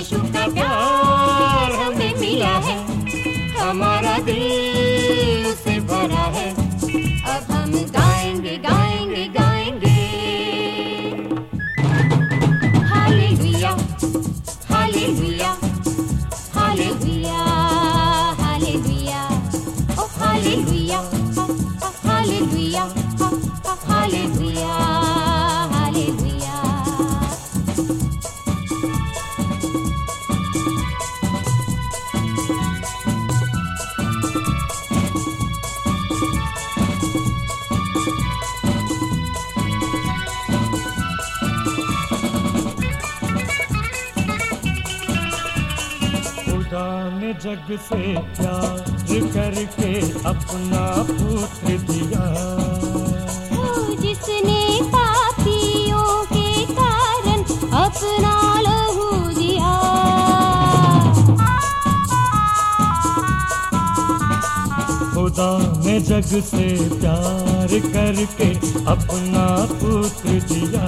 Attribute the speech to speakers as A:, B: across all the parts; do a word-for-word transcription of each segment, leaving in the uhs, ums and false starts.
A: यीशु का प्यार हमें मिला है, हमारा दिल उससे भरा है। अब हम गाएंगे गाएंगे गाएंगे हालेलुया हालेलुया हालेलुया हालेलुया ओ हालेलुया हालेलुया हालेलुया हालेलुया।
B: खुदा ने जग से प्यार करके अपना पुत्र दिया,
A: जिसने पापियों के कारण अपना लहू दिया।
B: खुदा ने जग से प्यार करके अपना पुत्र दिया,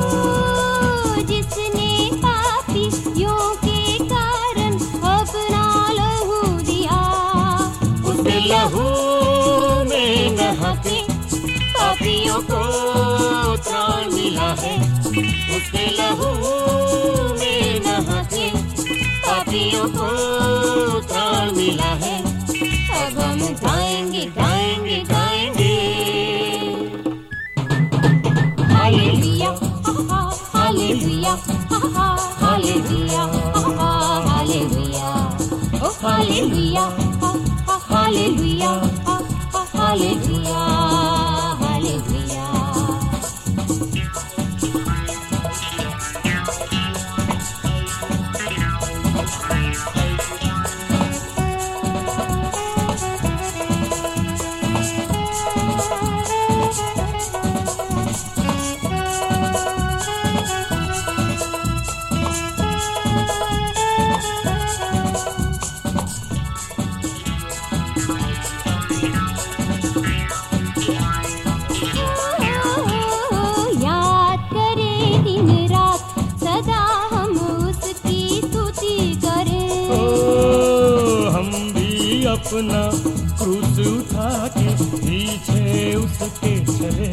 A: जिसने पापियों के कारण अपना लहू दिया। उसके लहू में नहा के पापियों को त्राण मिला है, उसके लहू में नहा के पापियों को त्राण मिला है। अब हम गाएंगे गाएंगे गाएंगे हालेलुया हालेलुया हालेलुया हालेलुया ओ हालेलुया हालेलुया हालेलुया हालेलुया।
B: अपना क्रूस उठा के पीछे उसके चले,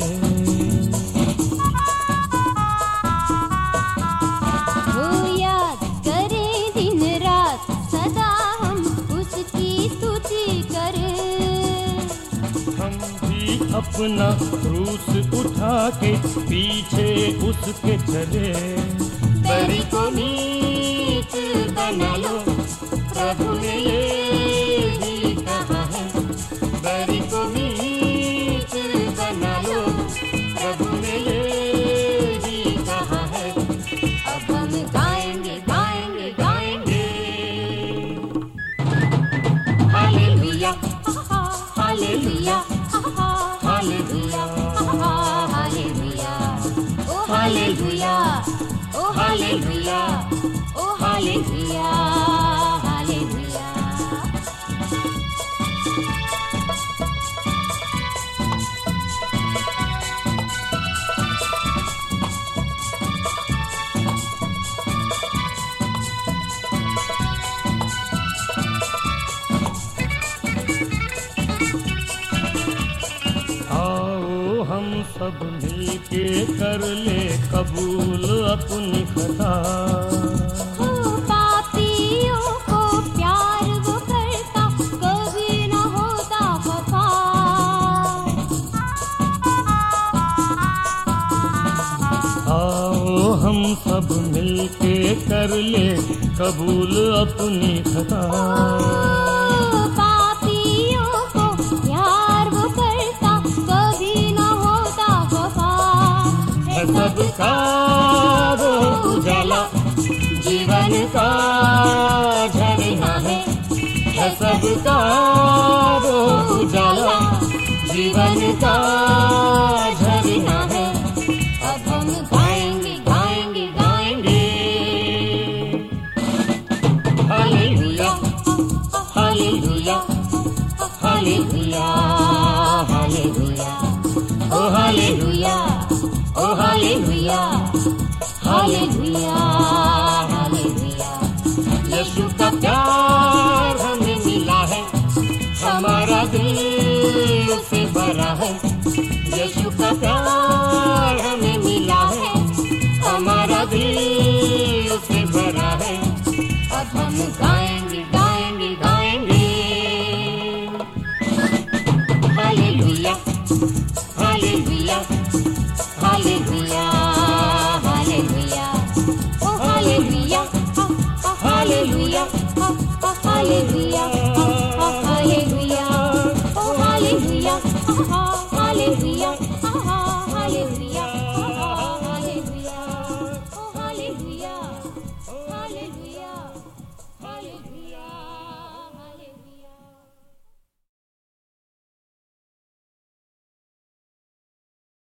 A: वो याद करें दिन रात सदा हम उसकी स्तुति करें।
B: हम भी अपना क्रूस उठा के पीछे उसके चले।
A: बैरी को मीत बना लो, प्रभु ने ये बैरी को मीत बना लो, प्रभु ने ये ही कहा है। अब हम गाएंगे गाएंगे गाएंगे हालेलुया हालेलुया हालेलुया हालेलुया ओ हालेलुया ओ हालेलुया ओ हालेलुया हालेलुया।
B: हम सब मिलके कर ले कबूल अपनी खता,
A: हो पापियों को प्यार वो करता, कभी न होता खफा।
B: आओ हम सब मिलके कर ले कबूल अपनी खता, सबका वो उजाला जीवन का झरना है, है सबका वो उजाला जीवन का झरना है। अब हम गाएंगे गाएंगे गाएंगे हालेलुया हालेलुया हालेलुया हालेलुया ओ हालेलुया ओ हालेलुया हालेलुया हालेलुया सा प्यार हमें मिला है, हमारा दिल उससे भरा है,
A: अब हम गाएंगे गाएंगे गाएंगे। हालेलुया हालेलुया हालेलुया हालेलुया ओ हालेलुया हालेलुया हालेलुया हालेलुया ओ हालेलुया हालेलुया